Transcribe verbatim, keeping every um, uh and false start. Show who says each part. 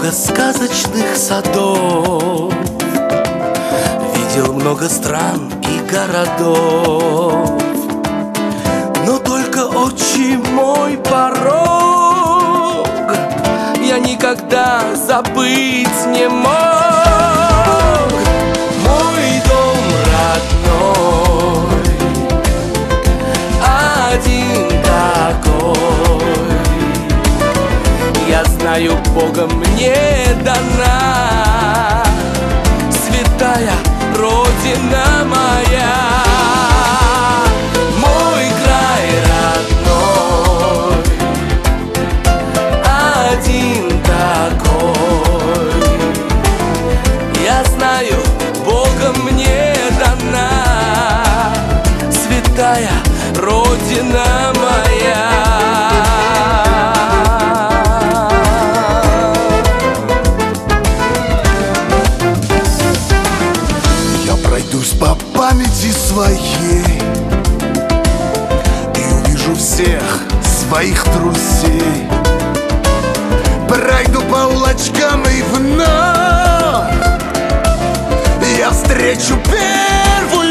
Speaker 1: много сказочных садов, видел много стран и городов, но только отчий мой порог я никогда забыть не мог. Мой дом родной, один такой, я знаю, Богом мне дана святая Родина моя. Мой край родной, один такой, я знаю, Богом мне дана святая Родина моя.
Speaker 2: По памяти своей и увижу всех своих друзей. Пройду по улочкам и вновь я встречу первую